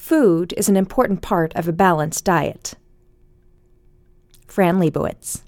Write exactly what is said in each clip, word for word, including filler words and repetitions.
Food is an important part of a balanced diet. Fran Lebowitz.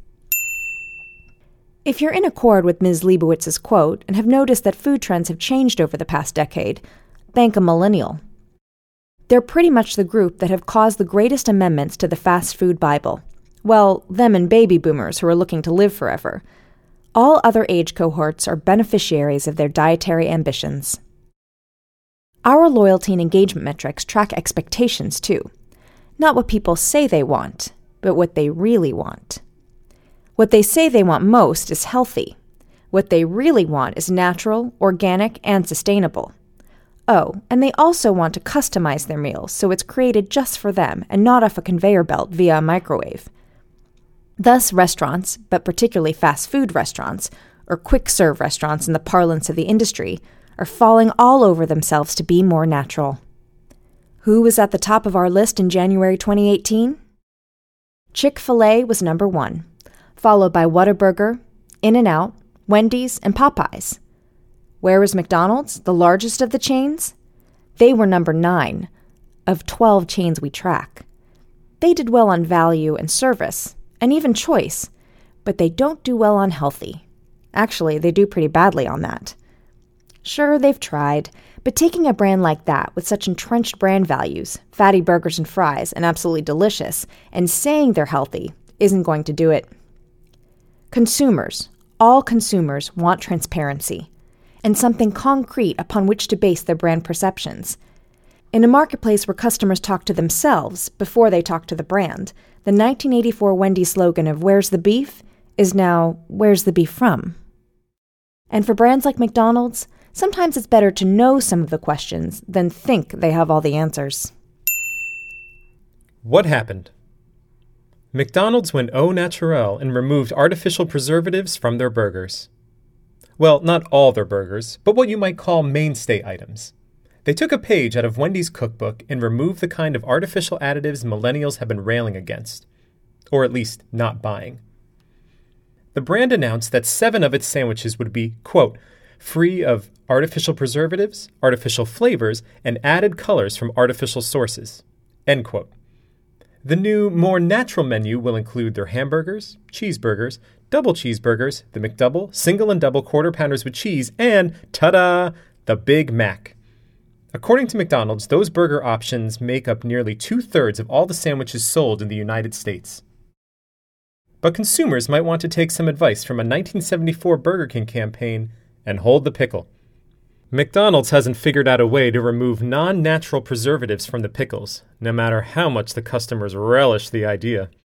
If you're in accord with Miz Leibowitz's quote and have noticed that food trends have changed over the past decade, thank a millennial. They're pretty much the group that have caused the greatest amendments to the fast food Bible. Well, them and baby boomers who are looking to live forever. All other age cohorts are beneficiaries of their dietary ambitions. Our loyalty and engagement metrics track expectations, too. Not what people say they want, but what they really want. What they say they want most is healthy. What they really want is natural, organic, and sustainable. Oh, and they also want to customize their meals so it's created just for them and not off a conveyor belt via a microwave. Thus, restaurants, but particularly fast food restaurants, or quick-serve restaurants in the parlance of the industry, are falling all over themselves to be more natural. Who was at the top of our list in January twenty eighteen? Chick-fil-A was number one, followed by Whataburger, In-N-Out, Wendy's, and Popeyes. Where was McDonald's, the largest of the chains? They were number nine, of twelve chains we track. They did well on value and service, and even choice, but they don't do well on healthy. Actually, they do pretty badly on that. Sure, they've tried, but taking a brand like that with such entrenched brand values, fatty burgers and fries, and absolutely delicious, and saying they're healthy, isn't going to do it. Consumers, all consumers, want transparency and something concrete upon which to base their brand perceptions. In a marketplace where customers talk to themselves before they talk to the brand, the nineteen eighty-four Wendy's slogan of "Where's the beef?" is now "Where's the beef from?" And for brands like McDonald's, sometimes it's better to know some of the questions than think they have all the answers. What happened? McDonald's went au naturel and removed artificial preservatives from their burgers. Well, not all their burgers, but what you might call mainstay items. They took a page out of Wendy's cookbook and removed the kind of artificial additives millennials have been railing against, or at least not buying. The brand announced that seven of its sandwiches would be, quote, free of artificial preservatives, artificial flavors, and added colors from artificial sources, end quote. The new, more natural menu will include their hamburgers, cheeseburgers, double cheeseburgers, the McDouble, single and double quarter pounders with cheese, and, ta-da, the Big Mac. According to McDonald's, those burger options make up nearly two-thirds of all the sandwiches sold in the United States. But consumers might want to take some advice from a nineteen seventy-four Burger King campaign and hold the pickle. McDonald's hasn't figured out a way to remove non-natural preservatives from the pickles, no matter how much the customers relish the idea.